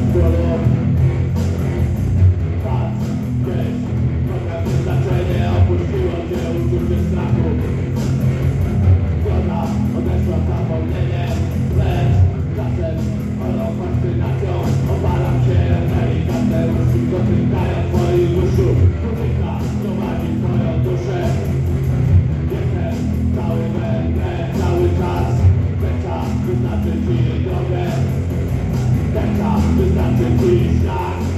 bólów. Patrz, gdzieś, trochę wyznaczenie opuściło cię uczucie strachu. Zgoda odeszła w zapomnienie, lecz czasem moją fascynacją obalam się delikatne łuski, dotykają twoich uszu. Muzyka prowadzi twoją duszę. Jestem cały będę, cały czas. Tęcza wyznaczy ci drogę. Tęcza wyznaczy ci szlak.